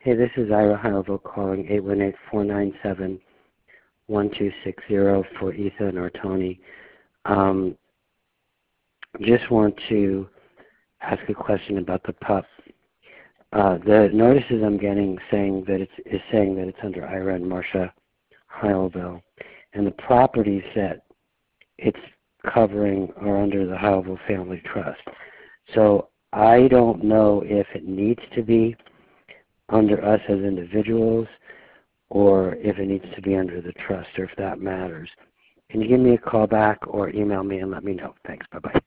Hey, this is Ira Heilville calling 818-497-1260 for Ethan or Tony. Just want to ask a question about the pup. The notices I'm getting saying that it's under Ira and Marcia Heilville, and the properties that it's covering are under the Heilville Family Trust. So I don't know if it needs to be under us as individuals or if it needs to be under the trust or if that matters. Can you give me a call back or email me and let me know? Thanks. Bye-bye.